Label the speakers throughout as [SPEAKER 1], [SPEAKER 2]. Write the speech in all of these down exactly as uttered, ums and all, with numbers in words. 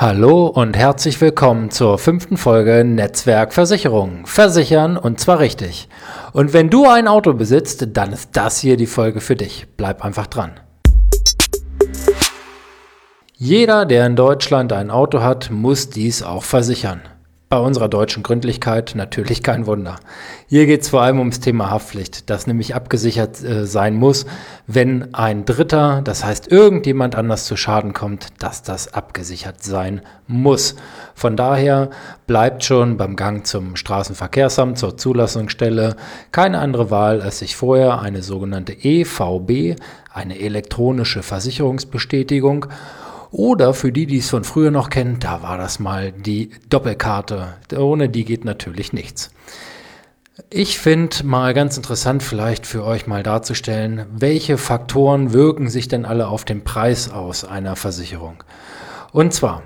[SPEAKER 1] Hallo und herzlich willkommen zur fünften Folge Netzwerk Versicherung. Versichern und zwar richtig. Und wenn du ein Auto besitzt, dann ist das hier die Folge für dich. Bleib einfach dran. Jeder, der in Deutschland ein Auto hat, muss dies auch versichern. Bei unserer deutschen Gründlichkeit natürlich kein Wunder. Hier geht es vor allem ums Thema Haftpflicht, das nämlich abgesichert äh, sein muss, wenn ein Dritter, das heißt irgendjemand anders zu Schaden kommt, dass das abgesichert sein muss. Von daher bleibt schon beim Gang zum Straßenverkehrsamt, zur Zulassungsstelle, keine andere Wahl, als sich vorher eine sogenannte E V B, eine elektronische Versicherungsbestätigung, oder für die, die es von früher noch kennen, da war das mal die Doppelkarte. Ohne die geht natürlich nichts. Ich finde mal ganz interessant vielleicht für euch mal darzustellen, welche Faktoren wirken sich denn alle auf den Preis aus einer Versicherung. Und zwar,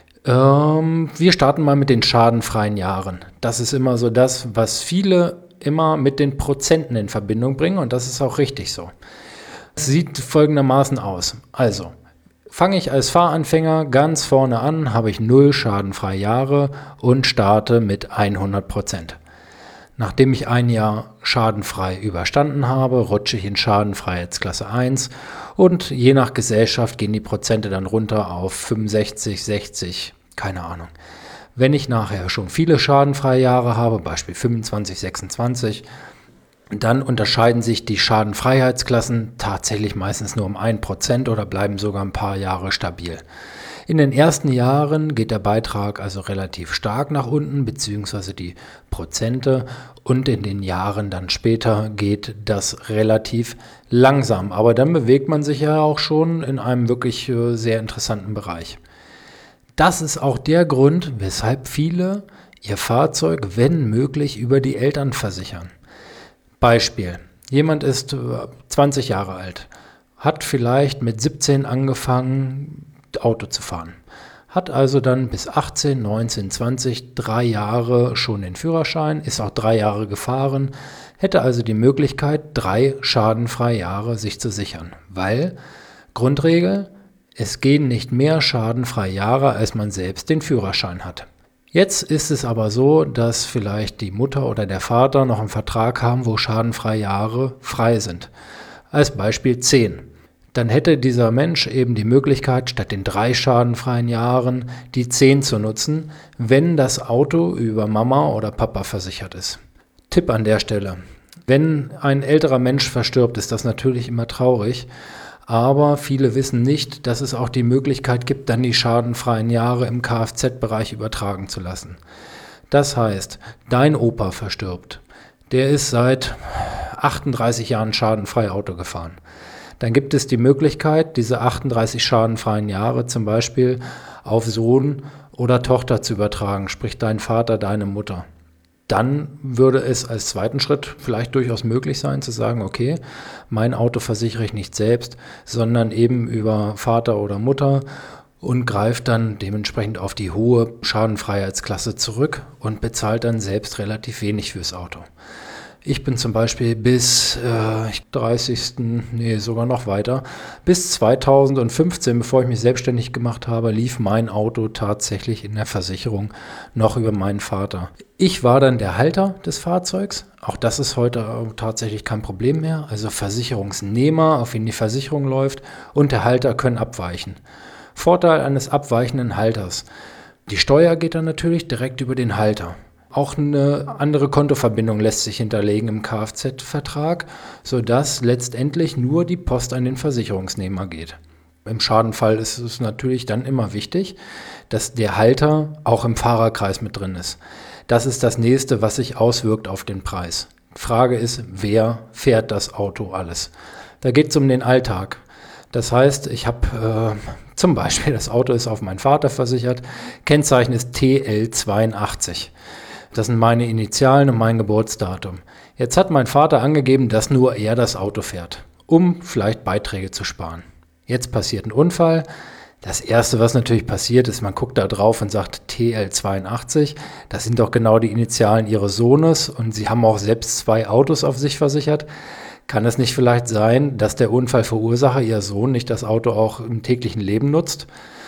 [SPEAKER 1] ähm, wir starten mal mit den schadenfreien Jahren. Das ist immer so das, was viele immer mit den Prozenten in Verbindung bringen und das ist auch richtig so. Es sieht folgendermaßen aus. Also, fange ich als Fahranfänger ganz vorne an, habe ich null schadenfreie Jahre und starte mit hundert Prozent. Nachdem ich ein Jahr schadenfrei überstanden habe, rutsche ich in Schadenfreiheitsklasse eins und je nach Gesellschaft gehen die Prozente dann runter auf fünfundsechzig, sechzig, keine Ahnung. Wenn ich nachher schon viele schadenfreie Jahre habe, Beispiel fünfundzwanzig, sechsundzwanzig, dann unterscheiden sich die Schadenfreiheitsklassen tatsächlich meistens nur um ein Prozent oder bleiben sogar ein paar Jahre stabil. In den ersten Jahren geht der Beitrag also relativ stark nach unten, beziehungsweise die Prozente, und in den Jahren dann später geht das relativ langsam. Aber dann bewegt man sich ja auch schon in einem wirklich sehr interessanten Bereich. Das ist auch der Grund, weshalb viele ihr Fahrzeug, wenn möglich, über die Eltern versichern. Beispiel, jemand ist zwanzig Jahre alt, hat vielleicht mit siebzehn angefangen, Auto zu fahren, hat also dann bis achtzehn, neunzehn, zwanzig, drei Jahre schon den Führerschein, ist auch drei Jahre gefahren, hätte also die Möglichkeit, drei schadenfreie Jahre sich zu sichern, weil Grundregel, es gehen nicht mehr schadenfreie Jahre, als man selbst den Führerschein hat. Jetzt ist es aber so, dass vielleicht die Mutter oder der Vater noch einen Vertrag haben, wo schadenfreie Jahre frei sind. Als Beispiel zehn. Dann hätte dieser Mensch eben die Möglichkeit, statt den drei schadenfreien Jahren die zehn zu nutzen, wenn das Auto über Mama oder Papa versichert ist. Tipp an der Stelle. Wenn ein älterer Mensch verstirbt, ist das natürlich immer traurig. Aber viele wissen nicht, dass es auch die Möglichkeit gibt, dann die schadenfreien Jahre im Kfz-Bereich übertragen zu lassen. Das heißt, dein Opa verstirbt. Der ist seit achtunddreißig Jahren schadenfrei Auto gefahren. Dann gibt es die Möglichkeit, diese achtunddreißig schadenfreien Jahre zum Beispiel auf Sohn oder Tochter zu übertragen, sprich dein Vater, deine Mutter. Dann würde es als zweiten Schritt vielleicht durchaus möglich sein zu sagen, okay, mein Auto versichere ich nicht selbst, sondern eben über Vater oder Mutter und greift dann dementsprechend auf die hohe Schadenfreiheitsklasse zurück und bezahlt dann selbst relativ wenig fürs Auto. Ich bin zum Beispiel bis äh, dreißigsten nee sogar noch weiter, bis zweitausendfünfzehn, bevor ich mich selbstständig gemacht habe, lief mein Auto tatsächlich in der Versicherung noch über meinen Vater. Ich war dann der Halter des Fahrzeugs, auch das ist heute tatsächlich kein Problem mehr, also Versicherungsnehmer, auf den die Versicherung läuft, und der Halter können abweichen. Vorteil eines abweichenden Halters: die Steuer geht dann natürlich direkt über den Halter. Auch eine andere Kontoverbindung lässt sich hinterlegen im Kfz-Vertrag, sodass letztendlich nur die Post an den Versicherungsnehmer geht. Im Schadenfall ist es natürlich dann immer wichtig, dass der Halter auch im Fahrerkreis mit drin ist. Das ist das Nächste, was sich auswirkt auf den Preis. Die Frage ist, wer fährt das Auto alles? Da geht es um den Alltag. Das heißt, ich habe äh, zum Beispiel, das Auto ist auf meinen Vater versichert, Kennzeichen ist T L zweiundachtzig. Das sind meine Initialen und mein Geburtsdatum. Jetzt hat mein Vater angegeben, dass nur er das Auto fährt, um vielleicht Beiträge zu sparen. Jetzt passiert ein Unfall. Das Erste, was natürlich passiert, ist, man guckt da drauf und sagt T L zweiundachtzig. Das sind doch genau die Initialen ihres Sohnes und sie haben auch selbst zwei Autos auf sich versichert. Kann es nicht vielleicht sein, dass der Unfallverursacher, ihr Sohn, nicht das Auto auch im täglichen Leben nutzt?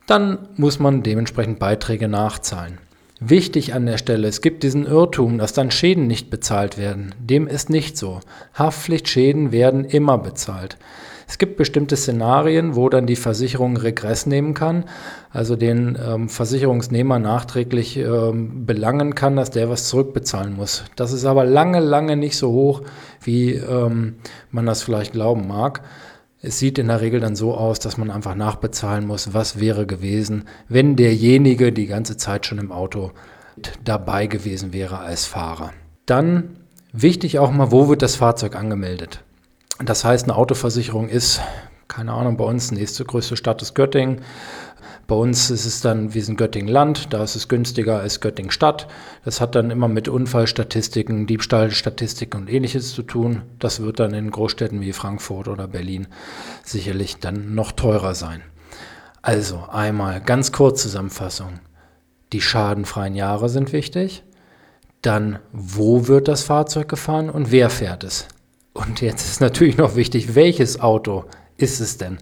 [SPEAKER 1] dann muss man dementsprechend Beiträge nachzahlen. Wichtig an der Stelle, es gibt diesen Irrtum, dass dann Schäden nicht bezahlt werden. Dem ist nicht so. Haftpflichtschäden werden immer bezahlt. Es gibt bestimmte Szenarien, wo dann die Versicherung Regress nehmen kann, also den ähm, Versicherungsnehmer nachträglich ähm, belangen kann, dass der was zurückbezahlen muss. Das ist aber lange, lange nicht so hoch, wie ähm, man das vielleicht glauben mag. Es sieht in der Regel dann so aus, dass man einfach nachbezahlen muss, was wäre gewesen, wenn derjenige die ganze Zeit schon im Auto dabei gewesen wäre als Fahrer. Dann wichtig auch mal, wo wird das Fahrzeug angemeldet? Das heißt, eine Autoversicherung ist, keine Ahnung, bei uns nächste größte Stadt ist Göttingen. Bei uns ist es dann, wir sind Göttingen-Land, da ist es günstiger als Göttingen-Stadt. Das hat dann immer mit Unfallstatistiken, Diebstahlstatistiken und Ähnliches zu tun. Das wird dann in Großstädten wie Frankfurt oder Berlin sicherlich dann noch teurer sein. Also einmal ganz kurz Zusammenfassung. Die schadenfreien Jahre sind wichtig. Dann, wo wird das Fahrzeug gefahren und wer fährt es? Und jetzt ist natürlich noch wichtig, welches Auto ist es denn?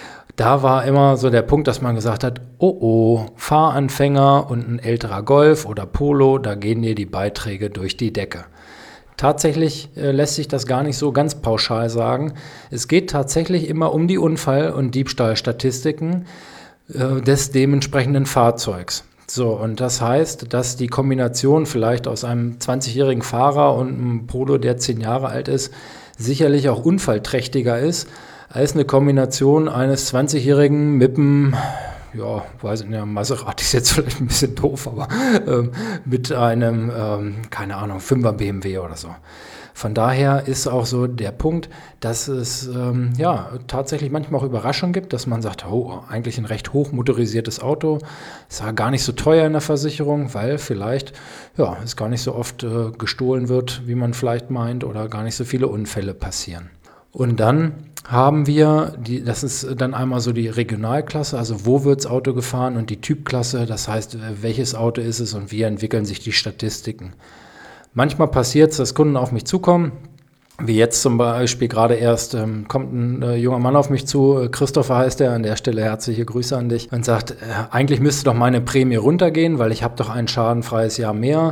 [SPEAKER 1] Da war immer so der Punkt, dass man gesagt hat, oh oh, Fahranfänger und ein älterer Golf oder Polo, da gehen dir die Beiträge durch die Decke. Tatsächlich äh, lässt sich das gar nicht so ganz pauschal sagen. Es geht tatsächlich immer um die Unfall- und Diebstahlstatistiken äh, des dementsprechenden Fahrzeugs. So, und das heißt, dass die Kombination vielleicht aus einem zwanzigjährigen Fahrer und einem Polo, der zehn Jahre alt ist, sicherlich auch unfallträchtiger ist, als eine Kombination eines zwanzigjährigen mit einem, ja, weiß nicht, Maserati ist jetzt vielleicht ein bisschen doof, aber ähm, mit einem, ähm, keine Ahnung, Fünfer B M W oder so. Von daher ist auch so der Punkt, dass es ähm, ja tatsächlich manchmal auch Überraschungen gibt, dass man sagt, oh, eigentlich ein recht hochmotorisiertes Auto, ist ja gar nicht so teuer in der Versicherung, weil vielleicht ja, es gar nicht so oft äh, gestohlen wird, wie man vielleicht meint, oder gar nicht so viele Unfälle passieren. Und dann haben wir, die, das ist dann einmal so die Regionalklasse, also wo wird das Auto gefahren, und die Typklasse, das heißt, welches Auto ist es und wie entwickeln sich die Statistiken. Manchmal passiert es, dass Kunden auf mich zukommen, wie jetzt zum Beispiel gerade erst ähm, kommt ein äh, junger Mann auf mich zu, Christopher heißt er, an der Stelle herzliche Grüße an dich, und sagt, äh, eigentlich müsste doch meine Prämie runtergehen, weil ich habe doch ein schadenfreies Jahr mehr.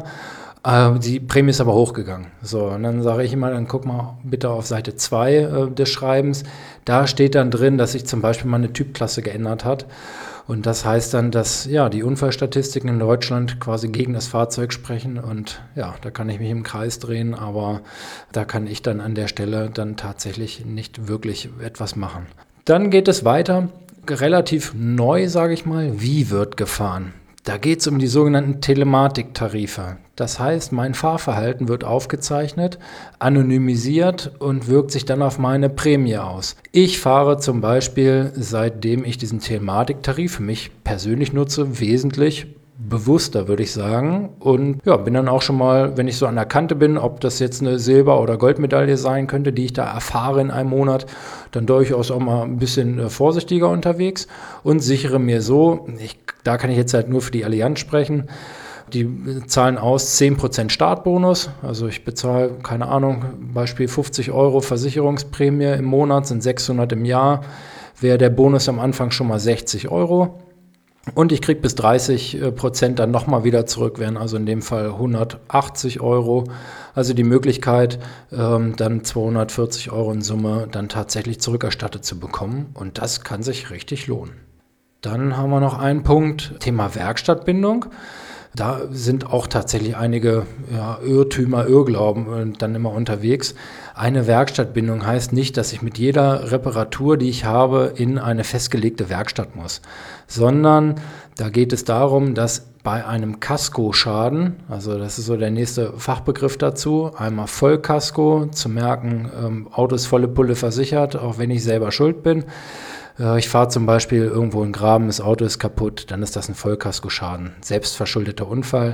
[SPEAKER 1] Die Prämie ist aber hochgegangen. So, und dann sage ich immer, dann guck mal bitte auf Seite zwei äh, des Schreibens. Da steht dann drin, dass sich zum Beispiel meine Typklasse geändert hat. Und das heißt dann, dass ja die Unfallstatistiken in Deutschland quasi gegen das Fahrzeug sprechen. Und ja, da kann ich mich im Kreis drehen, aber da kann ich dann an der Stelle dann tatsächlich nicht wirklich etwas machen. Dann geht es weiter, relativ neu, sage ich mal, wie wird gefahren? Da geht es um die sogenannten Telematiktarife. Das heißt, mein Fahrverhalten wird aufgezeichnet, anonymisiert und wirkt sich dann auf meine Prämie aus. Ich fahre zum Beispiel, seitdem ich diesen Telematiktarif für mich persönlich nutze, wesentlich bewusster, würde ich sagen. Und ja, bin dann auch schon mal, wenn ich so an der Kante bin, ob das jetzt eine Silber- oder Goldmedaille sein könnte, die ich da erfahre in einem Monat, dann durchaus auch mal ein bisschen vorsichtiger unterwegs und sichere mir so, ich, da kann ich jetzt halt nur für die Allianz sprechen, die zahlen aus zehn Prozent Startbonus, also ich bezahle, keine Ahnung, Beispiel fünfzig Euro Versicherungsprämie im Monat, sind sechshundert im Jahr, wäre der Bonus am Anfang schon mal sechzig Euro. Und ich kriege bis dreißig Prozent dann nochmal wieder zurück, wären also in dem Fall hundertachtzig Euro. Also die Möglichkeit, ähm, dann zweihundertvierzig Euro in Summe dann tatsächlich zurückerstattet zu bekommen. Und das kann sich richtig lohnen. Dann haben wir noch einen Punkt, Thema Werkstattbindung. Da sind auch tatsächlich einige ja, Irrtümer, Irrglauben dann immer unterwegs. Eine Werkstattbindung heißt nicht, dass ich mit jeder Reparatur, die ich habe, in eine festgelegte Werkstatt muss, sondern da geht es darum, dass bei einem Kaskoschaden, also das ist so der nächste Fachbegriff dazu, einmal Vollkasko, zu merken, ähm, Auto ist volle Pulle versichert, auch wenn ich selber schuld bin. Ich fahre zum Beispiel irgendwo in den Graben, das Auto ist kaputt, dann ist das ein Vollkaskoschaden, selbstverschuldeter Unfall.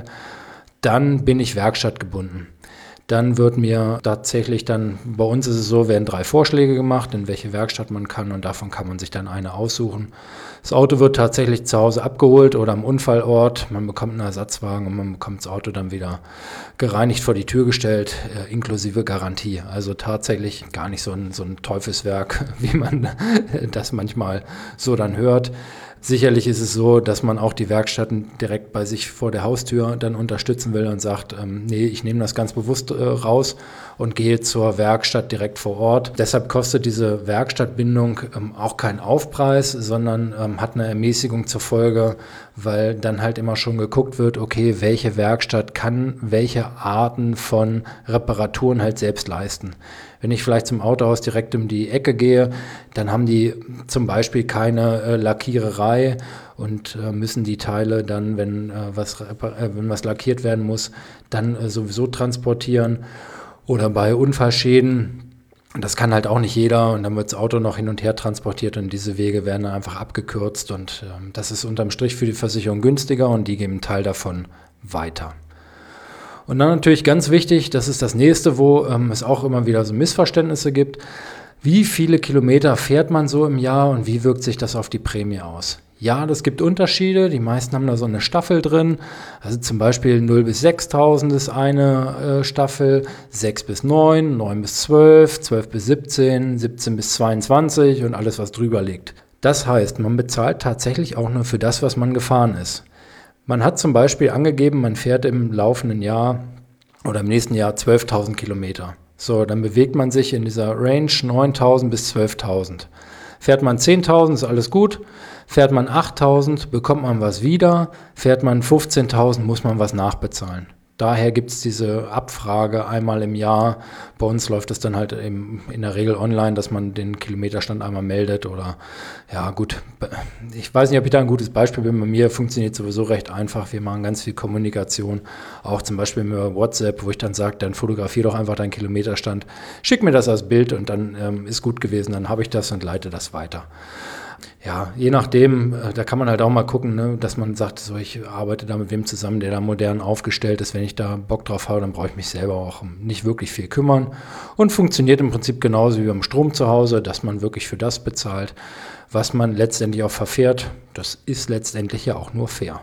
[SPEAKER 1] Dann bin ich werkstattgebunden. Dann wird mir tatsächlich dann, bei uns ist es so, werden drei Vorschläge gemacht, in welche Werkstatt man kann, und davon kann man sich dann eine aussuchen. Das Auto wird tatsächlich zu Hause abgeholt oder am Unfallort, man bekommt einen Ersatzwagen und man bekommt das Auto dann wieder gereinigt vor die Tür gestellt, äh, inklusive Garantie. Also tatsächlich gar nicht so ein, so ein Teufelswerk, wie man das manchmal so dann hört. Sicherlich ist es so, dass man auch die Werkstätten direkt bei sich vor der Haustür dann unterstützen will und sagt, ähm, nee, ich nehme das ganz bewusst äh, raus und gehe zur Werkstatt direkt vor Ort. Deshalb kostet diese Werkstattbindung ähm, auch keinen Aufpreis, sondern ähm, hat eine Ermäßigung zur Folge, weil dann halt immer schon geguckt wird, okay, welche Werkstatt kann welche Arten von Reparaturen halt selbst leisten. Wenn ich vielleicht zum Autohaus direkt um die Ecke gehe, dann haben die zum Beispiel keine äh, Lackiererei und äh, müssen die Teile dann, wenn, äh, was, äh, wenn was lackiert werden muss, dann äh, sowieso transportieren. Oder bei Unfallschäden, das kann halt auch nicht jeder und dann wird das Auto noch hin und her transportiert und diese Wege werden dann einfach abgekürzt und äh, das ist unterm Strich für die Versicherung günstiger und die geben einen Teil davon weiter. Und dann natürlich ganz wichtig, das ist das nächste, wo ähm, es auch immer wieder so Missverständnisse gibt. Wie viele Kilometer fährt man so im Jahr und wie wirkt sich das auf die Prämie aus? Ja, das gibt Unterschiede. Die meisten haben da so eine Staffel drin. Also zum Beispiel null bis sechstausend ist eine äh, Staffel, sechs bis neun, neun bis zwölf, zwölf bis siebzehn, siebzehn bis zweiundzwanzig und alles, was drüber liegt. Das heißt, man bezahlt tatsächlich auch nur für das, was man gefahren ist. Man hat zum Beispiel angegeben, man fährt im laufenden Jahr oder im nächsten Jahr zwölftausend Kilometer. So, dann bewegt man sich in dieser Range neuntausend bis zwölftausend. Fährt man zehntausend, ist alles gut. Fährt man achttausend, bekommt man was wieder. Fährt man fünfzehntausend, muss man was nachbezahlen. Daher gibt es diese Abfrage einmal im Jahr. Bei uns läuft es dann halt im, in der Regel online, dass man den Kilometerstand einmal meldet oder ja gut, ich weiß nicht, ob ich da ein gutes Beispiel bin. Bei mir funktioniert sowieso recht einfach. Wir machen ganz viel Kommunikation, auch zum Beispiel mit WhatsApp, wo ich dann sage, dann fotografier doch einfach deinen Kilometerstand, schick mir das als Bild und dann ähm, ist gut gewesen, dann habe ich das und leite das weiter. Ja, je nachdem, da kann man halt auch mal gucken, ne, dass man sagt, so ich arbeite da mit wem zusammen, der da modern aufgestellt ist. Wenn ich da Bock drauf habe, dann brauche ich mich selber auch nicht wirklich viel kümmern. Und funktioniert im Prinzip genauso wie beim Strom zu Hause, dass man wirklich für das bezahlt, was man letztendlich auch verfährt. Das ist letztendlich ja auch nur fair.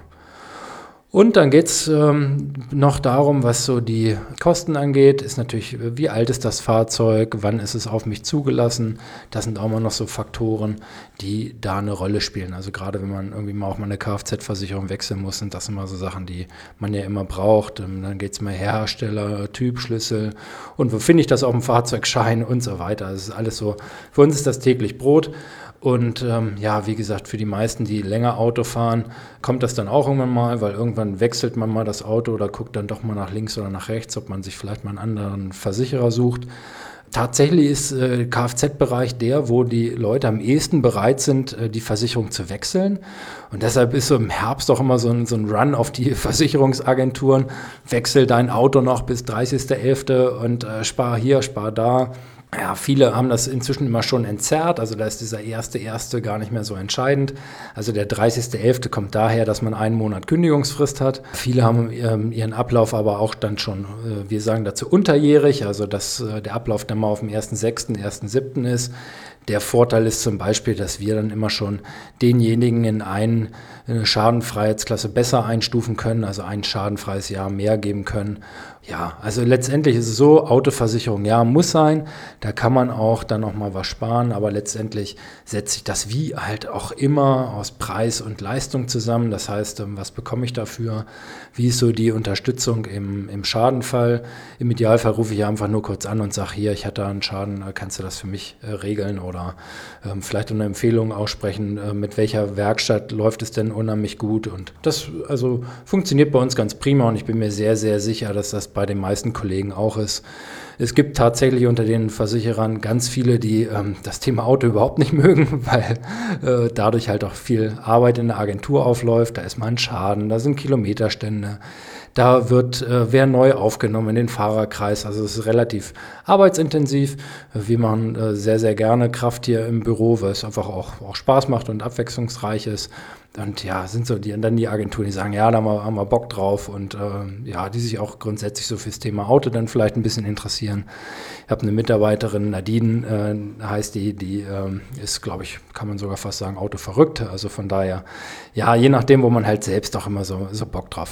[SPEAKER 1] Und dann geht es ähm, noch darum, was so die Kosten angeht, ist natürlich, wie alt ist das Fahrzeug, wann ist es auf mich zugelassen. Das sind auch mal noch so Faktoren, die da eine Rolle spielen. Also gerade wenn man irgendwie mal auch mal eine Kfz-Versicherung wechseln muss, sind das immer so Sachen, die man ja immer braucht. Und dann geht es mal Hersteller, Typschlüssel und wo finde ich das auf dem Fahrzeugschein und so weiter. Das ist alles so, für uns ist das täglich Brot. Und ähm, ja, wie gesagt, für die meisten, die länger Auto fahren, kommt das dann auch irgendwann mal, weil irgendwann wechselt man mal das Auto oder guckt dann doch mal nach links oder nach rechts, ob man sich vielleicht mal einen anderen Versicherer sucht. Tatsächlich ist äh, Kfz-Bereich der, wo die Leute am ehesten bereit sind, äh, die Versicherung zu wechseln. Und deshalb ist so im Herbst auch immer so ein, so ein Run auf die Versicherungsagenturen. Wechsel dein Auto noch bis dreißigster elfter und äh, spar hier, spar da. Ja, viele haben das inzwischen immer schon entzerrt, also da ist dieser erste erste gar nicht mehr so entscheidend. Also der dreißigster elfte kommt daher, dass man einen Monat Kündigungsfrist hat. Viele haben ähm, ihren Ablauf aber auch dann schon, äh, wir sagen dazu unterjährig, also dass äh, der Ablauf dann mal auf dem ersten sechsten, ersten siebten ist. Der Vorteil ist zum Beispiel, dass wir dann immer schon denjenigen in einen, eine Schadenfreiheitsklasse besser einstufen können, also ein schadenfreies Jahr mehr geben können. Ja, also letztendlich ist es so, Autoversicherung, ja, muss sein, da kann man auch dann noch mal was sparen, aber letztendlich setzt sich das wie halt auch immer aus Preis und Leistung zusammen. Das heißt, was bekomme ich dafür? Wie ist so die Unterstützung im, im Schadenfall? Im Idealfall rufe ich einfach nur kurz an und sage, hier, ich hatte einen Schaden, kannst du das für mich äh, regeln oder ähm, vielleicht eine Empfehlung aussprechen, äh, mit welcher Werkstatt läuft es denn unheimlich gut? Und das also funktioniert bei uns ganz prima und ich bin mir sehr, sehr sicher, dass das bei den meisten Kollegen auch ist. Es gibt tatsächlich unter den Versicherern ganz viele, die ähm, das Thema Auto überhaupt nicht mögen, weil äh, dadurch halt auch viel Arbeit in der Agentur aufläuft. Da ist mal ein Schaden, da sind Kilometerstände, da wird äh, wer neu aufgenommen in den Fahrerkreis. Also es ist relativ arbeitsintensiv. Wir machen äh, sehr, sehr gerne Kraft hier im Büro, weil es einfach auch, auch Spaß macht und abwechslungsreich ist. Und ja, sind so die, dann die Agenturen, die sagen, ja, da haben wir, haben wir Bock drauf und äh, ja, die sich auch grundsätzlich so fürs Thema Auto dann vielleicht ein bisschen interessieren. Ich habe eine Mitarbeiterin, Nadine äh, heißt die, die äh, ist, glaube ich, kann man sogar fast sagen, autoverrückt. Also von daher, ja, je nachdem, wo man halt selbst auch immer so, so Bock drauf hat.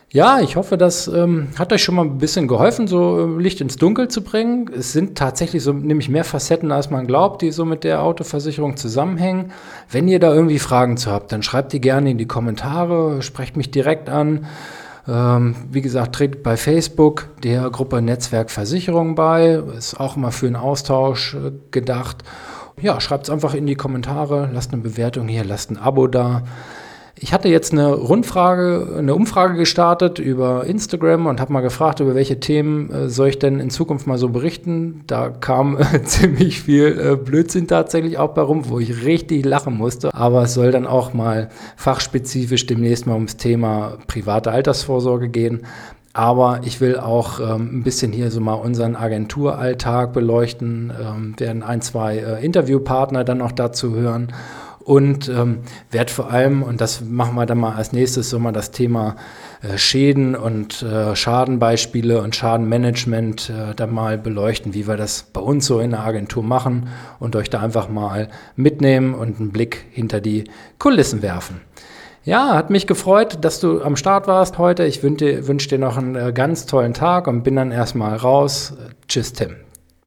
[SPEAKER 1] Ja, ich hoffe, das ähm, hat euch schon mal ein bisschen geholfen, so äh, Licht ins Dunkel zu bringen. Es sind tatsächlich so nämlich mehr Facetten, als man glaubt, die so mit der Autoversicherung zusammenhängen. Wenn ihr da irgendwie Fragen zu habt, dann schreibt die gerne in die Kommentare, sprecht mich direkt an. Ähm, wie gesagt, tretet bei Facebook der Gruppe Netzwerk Versicherung bei. Ist auch immer für einen Austausch äh, gedacht. Ja, schreibt es einfach in die Kommentare, lasst eine Bewertung hier, lasst ein Abo da. Ich hatte jetzt eine Rundfrage, eine Umfrage gestartet über Instagram und habe mal gefragt, über welche Themen äh, soll ich denn in Zukunft mal so berichten. Da kam äh, ziemlich viel äh, Blödsinn tatsächlich auch bei rum, wo ich richtig lachen musste. Aber es soll dann auch mal fachspezifisch demnächst mal ums Thema private Altersvorsorge gehen. Aber ich will auch ähm, ein bisschen hier so mal unseren Agenturalltag beleuchten, ähm, werden ein, zwei äh, Interviewpartner dann noch dazu hören. Und ähm, werde vor allem, und das machen wir dann mal als nächstes, so mal das Thema äh, Schäden und äh, Schadenbeispiele und Schadenmanagement äh, dann mal beleuchten, wie wir das bei uns so in der Agentur machen und euch da einfach mal mitnehmen und einen Blick hinter die Kulissen werfen. Ja, hat mich gefreut, dass du am Start warst heute. Ich wünsche dir, wünsch dir noch einen äh, ganz tollen Tag und bin dann erstmal raus. Tschüss, Tim.